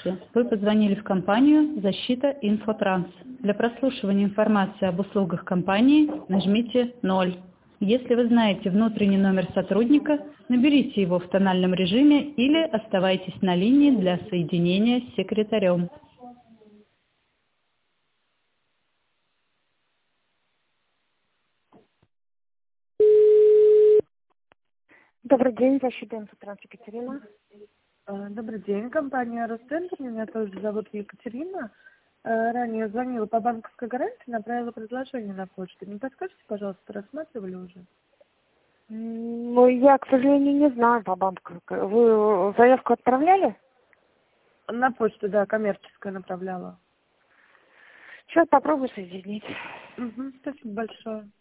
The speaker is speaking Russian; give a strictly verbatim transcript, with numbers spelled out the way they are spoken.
Здравствуйте. Вы позвонили в компанию «Защита Инфотранс». Для прослушивания информации об услугах компании нажмите ноль. Если вы знаете внутренний номер сотрудника, наберите его в тональном режиме или оставайтесь на линии для соединения с секретарем. Добрый день, защита Инфотранс, Екатерина. А, Добрый день, компания Росцентр, меня тоже зовут Екатерина. А, Ранее звонила по банковской гарантии, направила предложение на почту. Не подскажете, пожалуйста, рассматривали уже? М, Ну, я, к сожалению, не знаю по банку. Вы заявку отправляли? На почту, да, коммерческая направляла. Сейчас попробую соединить. Угу, спасибо большое.